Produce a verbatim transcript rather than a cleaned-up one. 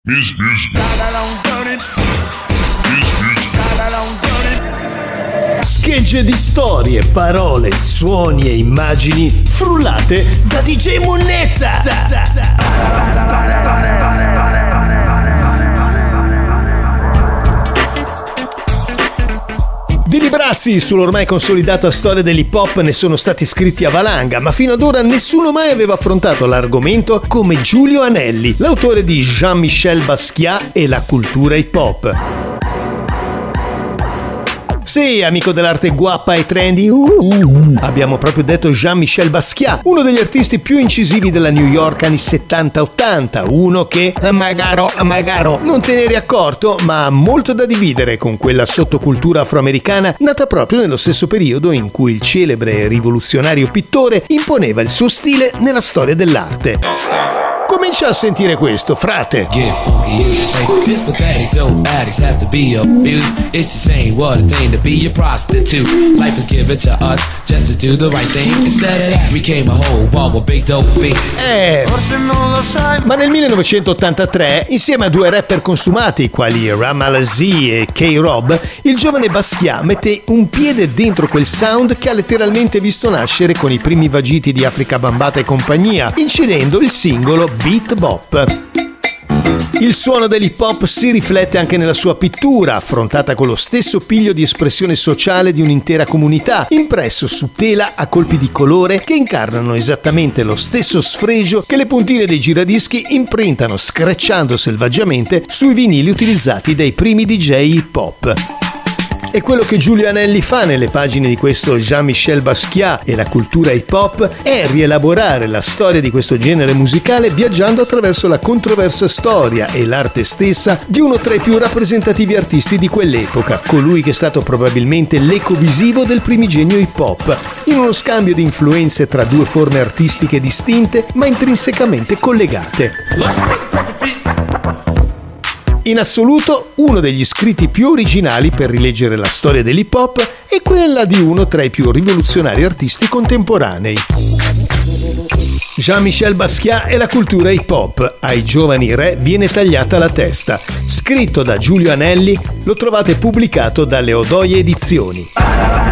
Music, music. Schegge di storie, parole, suoni e immagini frullate da D J Monnezza. Di librazzi sull'ormai consolidata storia dell'hip hop ne sono stati scritti a valanga, ma fino ad ora nessuno mai aveva affrontato l'argomento come Giulio Anelli, l'autore di Jean-Michel Basquiat e la cultura hip hop. Sì, amico dell'arte guappa e trendy, uh, uh, uh. abbiamo proprio detto Jean-Michel Basquiat, uno degli artisti più incisivi della New York anni settanta ottanta, uno che, magaro, magaro, non te ne eri accorto, ma ha molto da dividere con quella sottocultura afroamericana nata proprio nello stesso periodo in cui il celebre e rivoluzionario pittore imponeva il suo stile nella storia dell'arte. Comincia a sentire questo, frate. Get funky, like this pathetic dope addicts have to be abused. It's the same what a thing to be a prostitute. Life is given to us just to do the right thing. Instead of that, we came a whole bomb with big dope fiend. Eh, forse non lo sai. Ma nel millenovecentottantatré, insieme a due rapper consumati quali Rammalazi e K-Rob, il giovane Basquiat mette un piede dentro quel sound che ha letteralmente visto nascere con i primi vagiti di Africa Bambaataa e compagnia, incidendo il singolo Beat Bop. Il suono dell'hip hop si riflette anche nella sua pittura, affrontata con lo stesso piglio di espressione sociale di un'intera comunità, impresso su tela a colpi di colore che incarnano esattamente lo stesso sfregio che le puntine dei giradischi imprintano screcciando selvaggiamente sui vinili utilizzati dai primi D J hip hop. E quello che Giulio Anelli fa nelle pagine di questo Jean-Michel Basquiat e la cultura hip hop è rielaborare la storia di questo genere musicale viaggiando attraverso la controversa storia e l'arte stessa di uno tra i più rappresentativi artisti di quell'epoca, colui che è stato probabilmente l'eco visivo del primigenio hip hop, in uno scambio di influenze tra due forme artistiche distinte ma intrinsecamente collegate. In assoluto, uno degli scritti più originali per rileggere la storia dell'hip hop è quella di uno tra i più rivoluzionari artisti contemporanei. Jean-Michel Basquiat e la cultura hip hop. Ai giovani re viene tagliata la testa. Scritto da Giulio Anelli, lo trovate pubblicato dalle Odoie Edizioni.